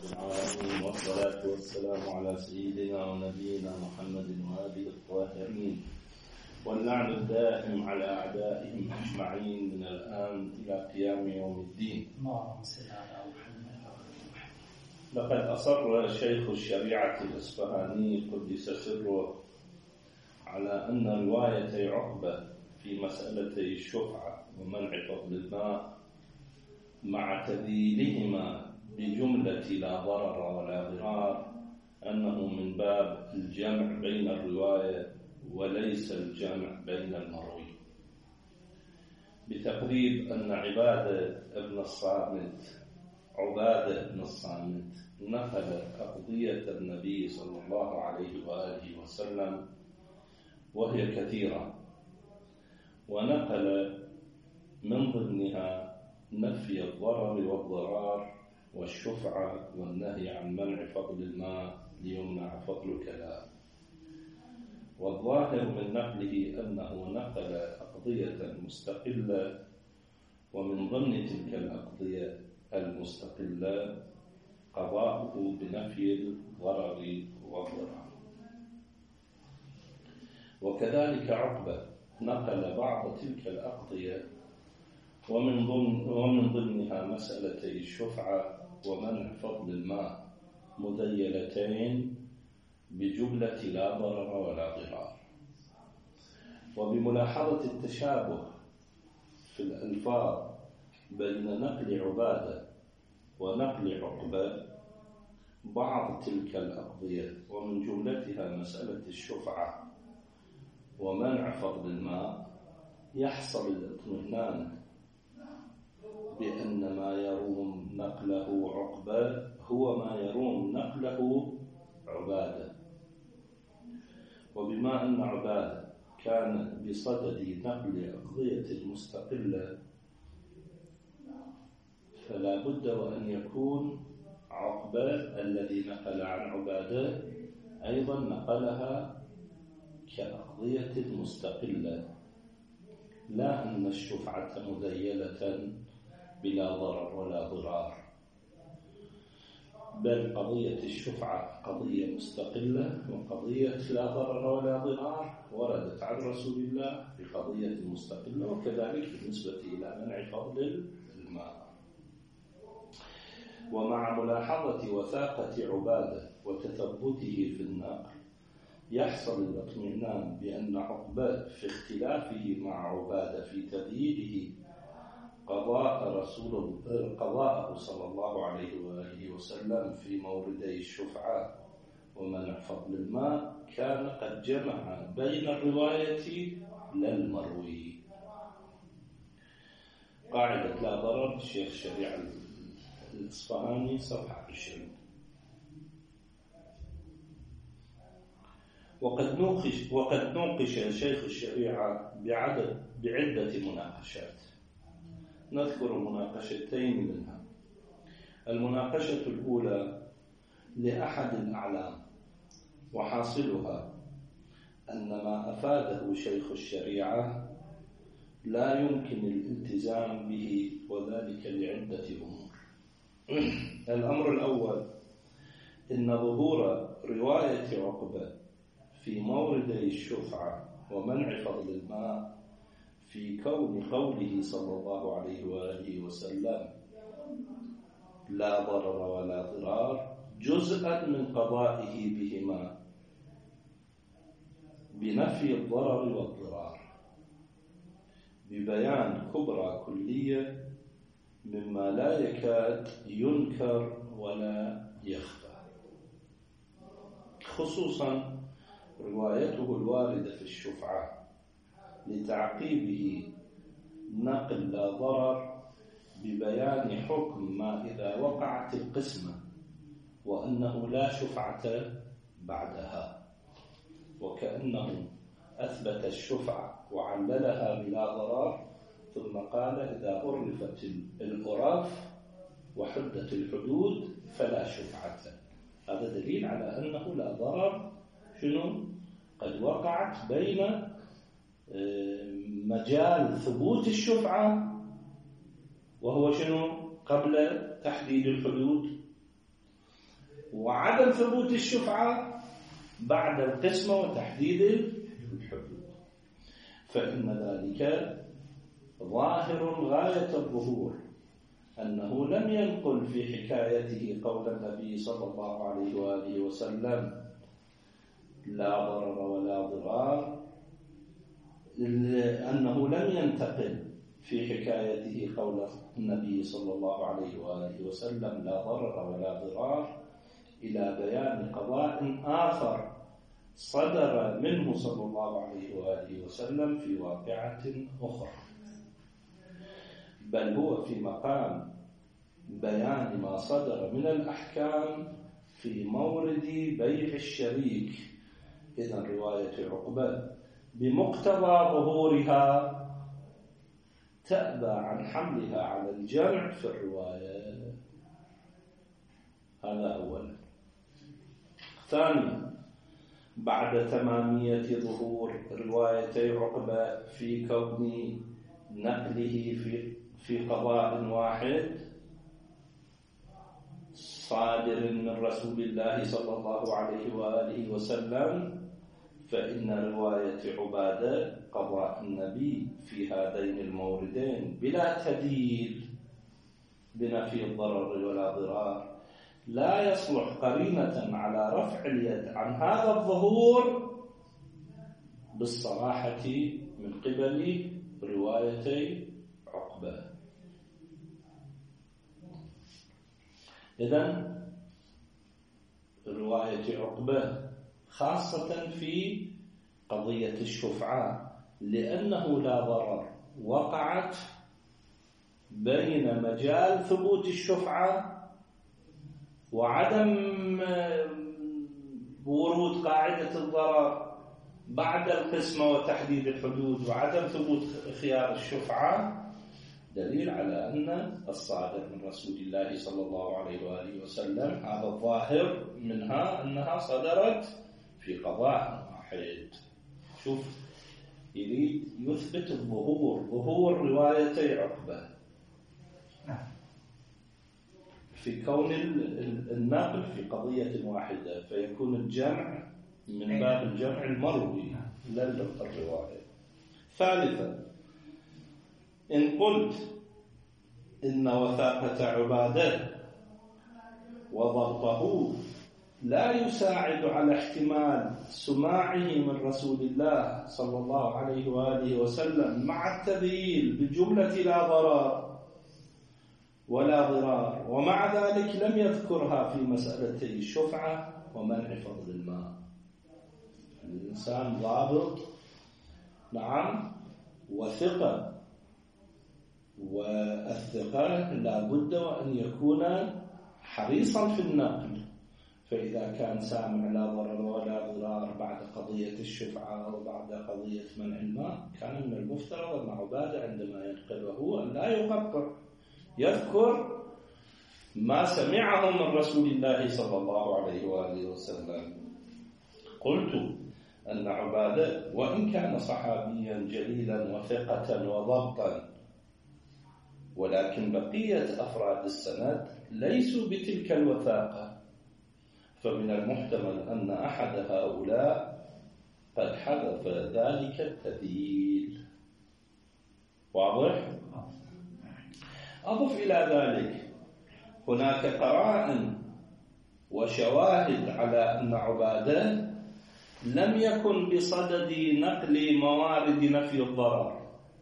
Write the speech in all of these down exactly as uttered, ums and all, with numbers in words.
العالمين، والصلاة والسلام على سيدنا ونبينا محمد وآله الطاهرين، واللعن الدائم على أعدائهم أجمعين من الآن إلى قيام يوم الدين. لقد أصر شيخ الشريعة الإصفهاني قدس سره على أن روايتي عقبة في مسألتي الشفعة ومنع فضل الماء مع تذييلهما بجملة لا ضرر ولا ضرار أنه من باب الجمع بين الرواية وليس الجمع بين المروي، بتقريب أن عبادة ابن الصامت عبادة بن الصامت نقل قضية النبي صلى الله عليه وآله وسلم وهي كثيرة، ونقل من ضمنها نفي الضرر والضرار والشفعة والنهي عن منع فضل الماء ليمنع فضل الكلام. والظاهر من نقله أنه نقل أقضية مستقلة، ومن ضمن تلك الأقضية المستقلة قضاؤه بنفي الضرر والضرار. وكذلك عقبة نقل بعض تلك الأقضية ومن ضمن ومن ضمنها مسألتي الشفعة ومنع فضل الماء مذيلتين بجملة لا ضرر ولا ضرار. وبملاحظة التشابه في الألفاظ بين نقل عبادة ونقل عقبة بعض تلك الأقضية ومن جملتها مسألة الشفعة ومنع فضل الماء، يحصل الاطمئنان بأن ما يروم نقله عقبة هو ما يروم نقله عبادة. وبما أن عبادة كان بصدد نقل أقضية مستقلة، فلا بد وأن يكون عقبة الذي نقل عن عبادة أيضا نقلها كأقضية مستقلة، لا أن الشفعة مذيلة بلا ضرر ولا ضرار، بل قضية الشفعة قضية مستقلة، وقضية لا ضرر ولا ضرار وردت عن رسول الله بقضية مستقلة، وكذلك بالنسبة إلى منع فضل الماء. ومع ملاحظة وثاقة عبادة وتثبته في النقل يحصل الاطمئنان بأن عقبة في اختلافه مع عبادة في تذييله قضاء رسول قضاءه صلى الله عليه وآله وسلم في موردي الشفعة ومنع فضل الماء كان قد جمع بين الرواية لا المروي. قاعدة لا ضرر الشيخ الشريعة الإصفهاني صفحة عشرين. وقد نوقش وقد نوقش شيخ الشريعة بعدد بعدة مناقشات، نذكر مناقشتين منها. المناقشة الأولى لأحد الأعلام، وحاصلها أن ما أفاده شيخ الشريعة لا يمكن الالتزام به، وذلك لعدة أمور. الأمر الأول إن ظهور رواية عقبة في موردي الشفعة ومنع فضل الماء في كون قوله صلى الله عليه وآله وسلم لا ضرر ولا ضرار جزءا من قضائه بهما بنفي الضرر والضرار، ببيان كبرى كلية مما لا يكاد ينكر ولا يخفى، خصوصا روايته الواردة في الشفعة لتعقيبه نقل لا ضرر ببيان حكم ما إذا وقعت القسمة وأنه لا شفعة بعدها، وكأنه أثبت الشفعة وعللها بلا ضرر ثم قال إذا عرفت الأراف وحدت الحدود فلا شفعة. هذا دليل على أنه لا ضرر شنو قد وقعت بين مجال ثبوت الشفعة وهو شنو قبل تحديد الحدود، وعدم ثبوت الشفعة بعد القسمة وتحديد الحدود، فإن ذلك ظاهر غاية الظهور، أنه لم ينقل في حكايته قول النبي صلى الله عليه وآله وسلم لا ضرر ولا ضرار، أنه لم ينتقل في حكايته قول النبي صلى الله عليه وآله وسلم لا ضرر ولا ضرار إلى بيان قضاء آخر صدر منه صلى الله عليه وآله وسلم في واقعة أخرى، بل هو في مقام بيان ما صدر من الأحكام في مورد بيع الشريك. إذن رواية عقبة بمقتضى ظهورها تأبى عن حملها على الجمع في الرواية. هذا أولا. ثانيا، بعد تمامية ظهور روايتي عقبة في كون نقله في في قضاء واحد صادر من رسول الله صلى الله عليه وآله وسلم، فإن رواية عبادة قضاء النبي في هذين الموردين بلا تدليل بنفي الضرر ولا ضرار لا يصلح قرينة على رفع اليد عن هذا الظهور بالصراحة من قبل روايتي عقبة. إذن رواية عقبة خاصة في قضية الشفعة لأنه لا ضرر وقعت بين مجال ثبوت الشفعة وعدم ورود قاعدة الضرر بعد القسمة وتحديد الحدود وعدم ثبوت خيار الشفعة، دليل على أن الصادر من رسول الله صلى الله عليه وآله وسلم هذا الظاهر منها أنها صدرت في قضاء واحد. شوف، يريد يثبت الظهور، ظهور روايتي عقبة في كون النقل في قضية واحدة، فيكون الجمع من باب الجمع المروي لا الرواية. ثالثا، إن قلت إن وثاقة عبادة وضبطه لا يساعد على احتمال سماعه من رسول الله صلى الله عليه وآله وسلم مع التذييل بجملة لا ضرر ولا ضرار، ومع ذلك لم يذكرها في مسألتي الشفعة ومنع فضل الماء. الإنسان ضابط نعم وثقة، والثقة لا بد وأن يكون حريصا في النقل، فإذا كان سامع لا ضرر ولا ضرار بعد قضية الشفعة وبعد قضية منع الماء، كان من المفترض أن عبادة عندما ينقله أن لا يقطع، يذكر ما سمعه من رسول الله صلى الله عليه وآله وسلم. قلت أن عبادة وإن كان صحابيا جليلا وثقة وضبطا، ولكن بقية أفراد السند ليسوا بتلك الوثاقة، فمن المحتمل أن أحد هؤلاء قد حذف ذلك التدليل. واضح؟ أضف إلى ذلك هناك قرائن وشواهد على أن عبادة لم يكن بصدد نقل موارد نفي الضرر،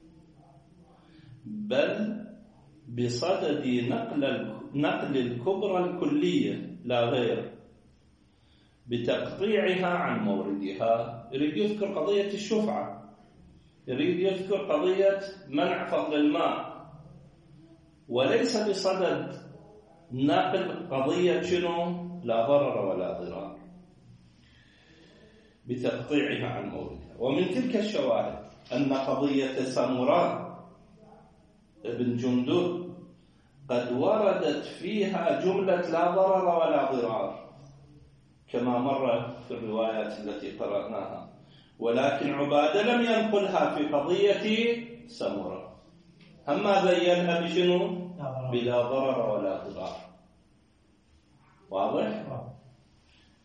بل بصدد نقل نقل الكبرى الكلية لا غير، بتقطيعها عن موردها. يريد يذكر قضية الشفعة، يريد يذكر قضية منع فضل الماء، وليس بصدد نقل قضية شنو لا ضرر ولا ضرار، بتقطيعها عن موردها. ومن تلك الشواهد أن قضية سمراء ابن جندب قد وردت فيها جملة لا ضرر ولا ضرار كما مر في الروايات التي قرأناها، ولكن عبادة لم ينقلها في قضية سمراء، أما بيّنها بشنو؟ بلا ضرر ولا ضرار. واضح؟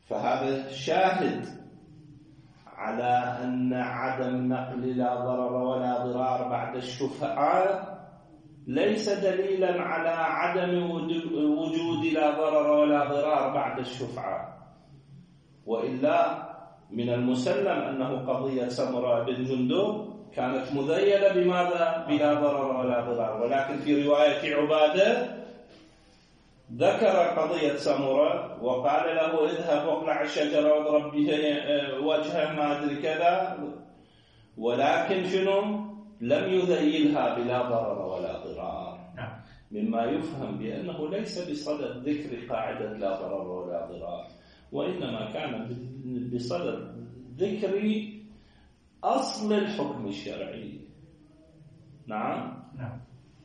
فهذا شاهد على أن عدم نقل لا ضرر ولا ضرار بعد الشفعاء ليس دليلا على عدم وجود لا ضرر ولا ضرار بعد الشفعاء، وإلا من المسلم أنه قضية سمرة بن جندب كانت مذيلة بماذا؟ بلا ضرر ولا ضرار، ولكن في رواية عبادة ذكر قضية سمرة وقال له اذهب واقلع الشجرة واضرب بها وجهه ما أدري كذا، ولكن شنو؟ لم يذيلها بلا ضرر ولا ضرار، مما يفهم بأنه ليس بصدد ذكر قاعدة لا ضرر ولا ضرار، وإنما كان بصدد ذكر أصل الحكم الشرعي. نعم نعم.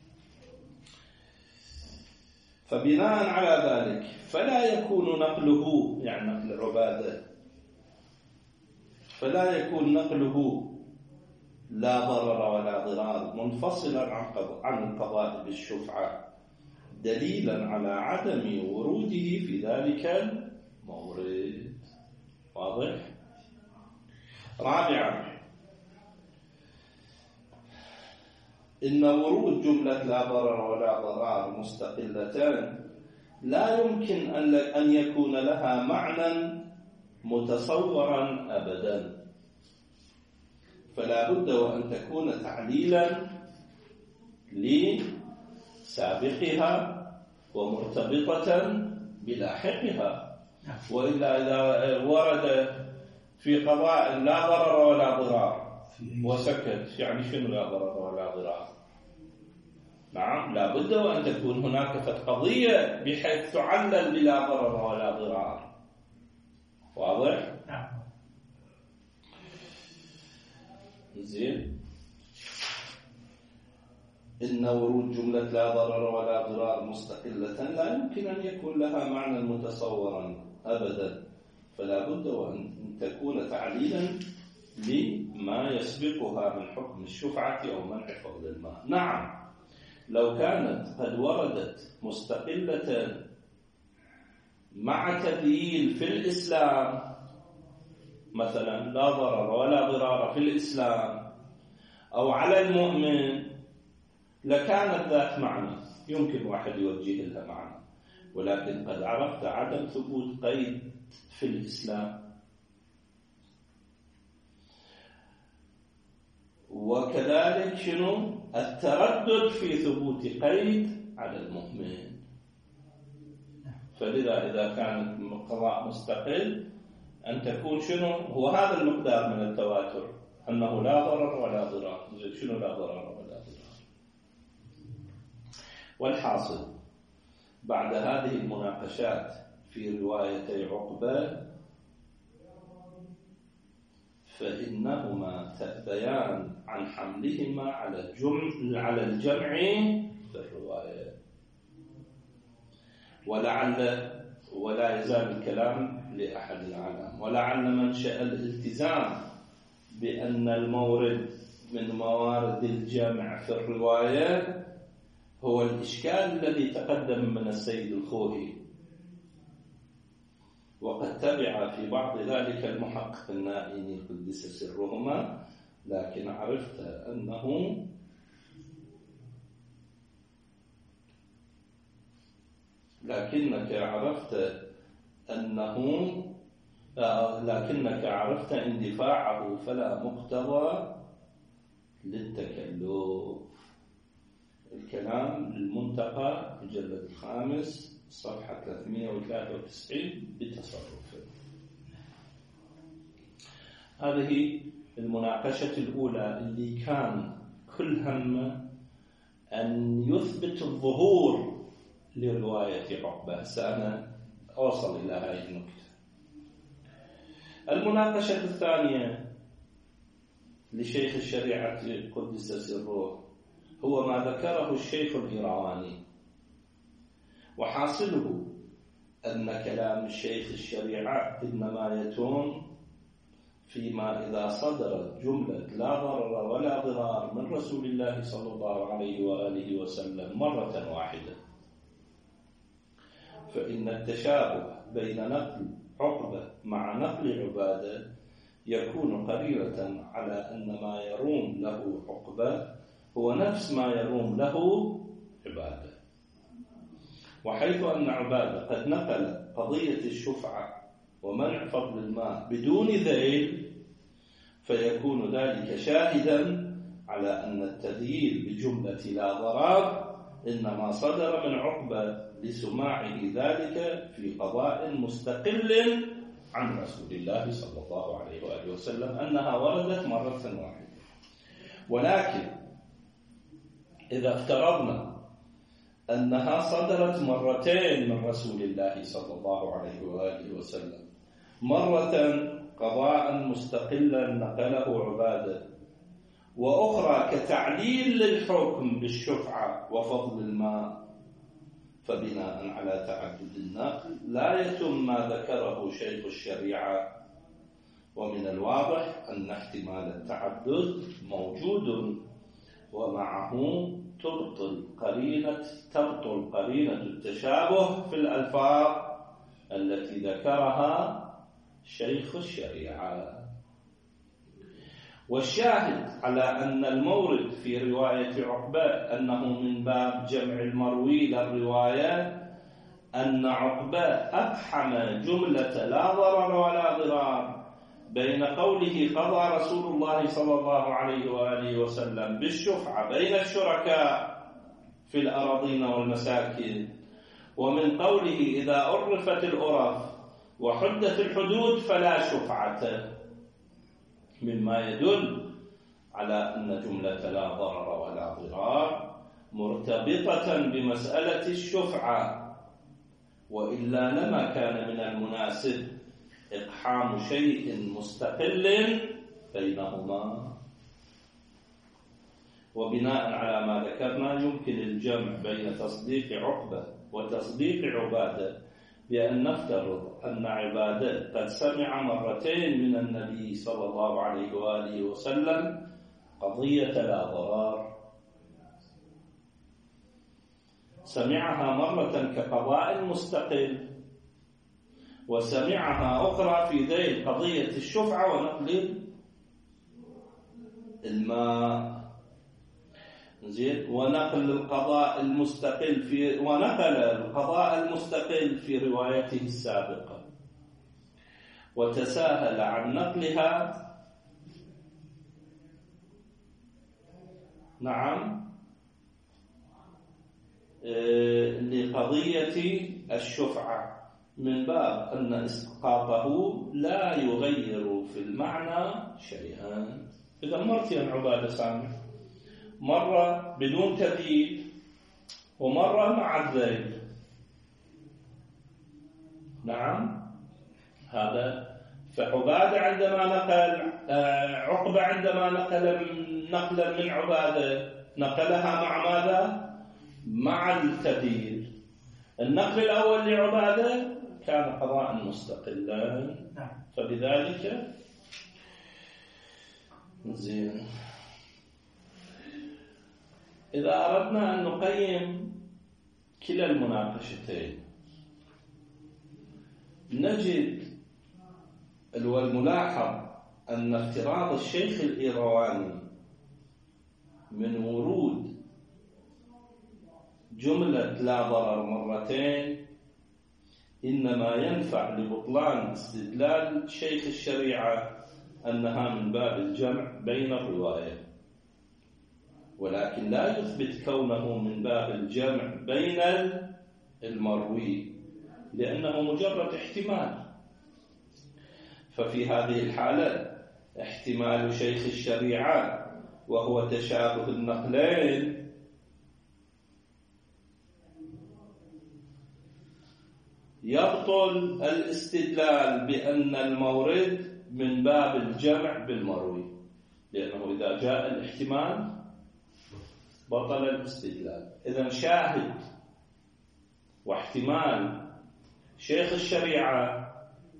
فبناء على ذلك فلا يكون نقله، يعني نقل العبادة، فلا يكون نقله لا ضرر ولا ضرار منفصلا عن القضاء بالشفعة دليلا على عدم وروده في ذلك المورد. واضح؟ رابعا، إن ورود جملة لا ضرر ولا ضرار مستقلتان لا يمكن أن يكون لها معنى متصورا أبدا، فلا بد وأن تكون تعليلا لسابقها ومرتبطة بلاحقها، وإلا إذا ورد في قضاء لا ضرر ولا ضرار وسكت، يعني شنو لا ضرر ولا ضرار؟ نعم، لا بد وأن تكون هناك قضية بحيث تعلل بلا ضرر ولا ضرار. واضح؟ نعم. زين. إن ورود جملة لا ضرر ولا ضرار مستقلة لا يمكن أن يكون لها معنى متصورا أبدا، فلا بد وأن تكون تعليلا لما يسبقها من حكم الشفعة أو منع فضل الماء. نعم، لو كانت قد وردت مستقلة مع تدليل في الإسلام، مثلا لا ضرر ولا ضرار في الإسلام أو على المؤمن، لكانت ذات معنى يمكن واحد يوجه لها معنى، ولكن قد عرفت عدم ثبوت قيد في الإسلام، وكذلك شنو التردد في ثبوت قيد على المؤمن. فلذا إذا كان قضاء مستقل أن تكون شنو هو هذا المقدار من التواتر، أنه لا ضرر ولا ضرار. شنو لا ضرر ولا ضرار؟ والحاصل بعد هذه المناقشات في روايتي عقبة فإنهما تأبيان عن حملهما على الجمع على الجمع في الرواية، ولعل ولا يزال الكلام لأحد العالم، ولعل منشأ الالتزام بأن المورد من موارد الجمع في الرواية هو الإشكال الذي تقدم من السيد الخوئي، وقد تبع في بعض ذلك المحقق النائني قدس سرهما، لكن عرفت أنه لكنك عرفت أنه لكنك عرفت اندفاعه فلا مقتضى للتكلف. الكلام للمنتقى الجلد الخامس صفحة ثلاثمائة وثلاثة وتسعين بتصرف. هذه المناقشة الأولى اللي كان كل همه أن يثبت الظهور لرواية عقبة. سأنا أوصل إلى هذه النقطة. المناقشة الثانية لشيخ الشريعة قدس سره هو ما ذكره الشيخ الإيراني، وحاصله أن كلام الشيخ الشريعة إنما يتم فيما إذا صدرت جملة لا ضرر ولا ضرار من رسول الله صلى الله عليه وآله وسلم مرة واحدة، فإن التشابه بين نقل عقبة مع نقل عبادة يكون قرينة على أن ما يروم له عقبة هو نفس ما يروم له عبادة. وحيث أن عبادة قد نقل قضية الشفعة ومنع فضل الماء بدون ذيل، فيكون ذلك شاهدا على أن التذييل بجملة لا ضرر إنما صدر من عقبة لسماعه ذلك في قضاء مستقل عن رسول الله صلى الله عليه وآله وسلم أنها وردت مرة واحدة. ولكن إذا افترضنا أنها صدرت مرتين من رسول الله صلى الله عليه وآله وسلم، مرة قضاء مستقلا نقله عبادة، وأخرى كتعليل للحكم بالشفعة وفضل الماء، فبناء على تعدد النقل لا يتم ما ذكره شيخ الشريعة. ومن الواضح أن احتمال التعدد موجود، ومعه تبطل قرينة تبطل قرينة التشابه في الألفاظ التي ذكرها شيخ الشريعة. والشاهد على أن المورد في رواية عقبة أنه من باب جمع المروي للرواية أن عقبة أقحم جملة لا ضرر ولا ضرار بين قوله قضى رسول الله صلى الله عليه وآله وسلم بالشفعة بين الشركاء في الأراضين والمساكن، ومن قوله إذا عرفت الأرف وحدت الحدود فلا شفعة، مما يدل على أن جملة لا ضرر ولا ضرار مرتبطة بمسألة الشفعة، وإلا لما كان من المناسب إقحام شيء مستقل بينهما. وبناء على ما ذكرنا يمكن الجمع بين تصديق عقبة وتصديق عبادة بأن نفترض أن عبادة قد سمع مرتين من النبي صلى الله عليه وآله وسلم قضية لا ضرار، سمعها مرة كقضاء مستقل، وسمعها أخرى في ذيل قضية الشفعة ونقل الماء. زين. ونقل القضاء المستقل في ونقل القضاء المستقل في روايته السابقة، وتساهل عن نقلها نعم لقضية الشفعة من باب أن إسقاطه لا يغير في المعنى شيئا. إذا مرتين عبادة سامع، مرة بدون تذييل ومرة مع الذيل. نعم هذا. فعبادة عندما نقل عقبة عندما نقل نقلا من عبادة نقلها مع ماذا؟ مع التذييل. النقل الأول لعبادة كان قضاء مستقلا، فبذلك زين. إذا أردنا أن نقيم كلا المناقشتين نجد والملاحظ أن افتراض الشيخ الإيرواني من ورود جملة لا ضرر مرتين إنما ينفع لبطلان استدلال شيخ الشريعة أنها من باب الجمع بين الروايات، ولكن لا يثبت كونه من باب الجمع بين المروي، لأنه مجرد احتمال. ففي هذه الحالة احتمال شيخ الشريعة وهو تشابه النقلين يبطل الاستدلال بأن المورد من باب الجمع بالمروي، لأنه إذا جاء الاحتمال بطل الاستدلال. إذن شاهد واحتمال شيخ الشريعة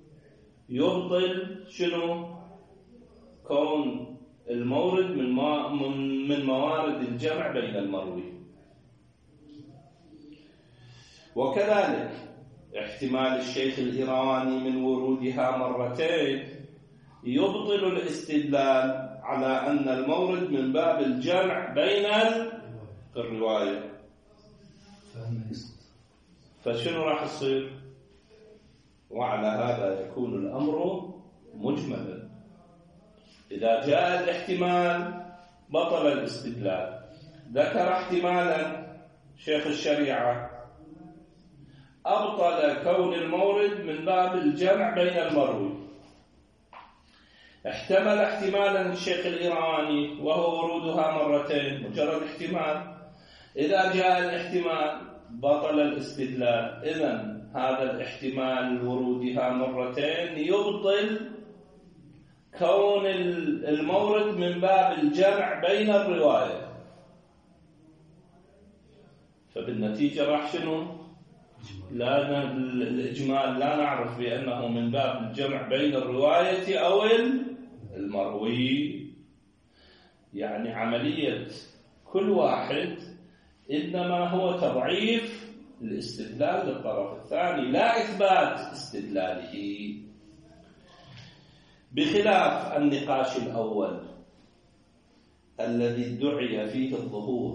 يبطل شنو؟ كون المورد من من موارد الجمع بين المروي. وكذلك احتمال الشيخ الإيراني من ورودها مرتين يبطل الاستدلال على أن المورد من باب الجمع بين الرواية. فشنو راح يصير؟ وعلى هذا يكون الأمر مجملا. إذا جاء الاحتمال بطل الاستدلال. ذكر احتمالا شيخ الشريعة أبطل كون المورد من باب الجمع بين المروي. احتمل احتمالا الشيخ الإيراني وهو ورودها مرتين، مجرد احتمال. إذا جاء الاحتمال بطل الاستدلال. إذن هذا الاحتمال ورودها مرتين يبطل كون المورد من باب الجمع بين الرواية. فبالنتيجة راح شنو؟ لا الإجمال لا نعرف بأنه من باب الجمع بين الرواية أو المروي. يعني عملية كل واحد إنما هو تضعيف الاستدلال للطرف الثاني لا إثبات استدلاله، بخلاف النقاش الأول الذي ادعي فيه الظهور،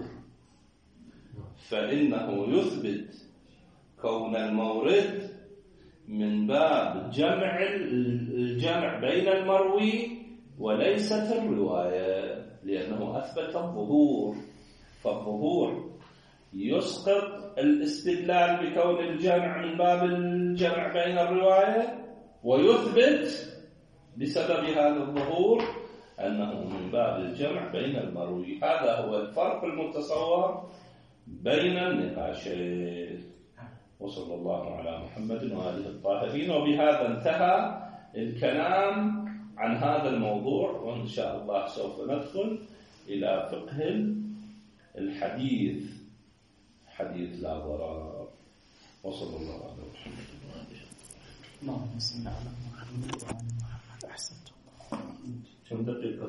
فإنه يثبت كون المورد من باب جمع الجمع بين المروي وليست الرواية، لأنه أثبت الظهور. فالظهور يسقط الاستدلال بكون الجمع من باب الجمع بين الرواية، ويثبت بسبب هذا الظهور أنه من باب الجمع بين المروي. هذا هو الفرق المتصور بين النقاشين. وصلى الله على محمد وآله الطاهرين. وبهذا انتهى الكلام عن هذا الموضوع، وإن شاء الله سوف ندخل إلى فقه الحديث، حديث لا ضرر. وصلى الله على محمد وآله. اللهم صل على محمد وآل محمد. أحسنت. كم دقيقة؟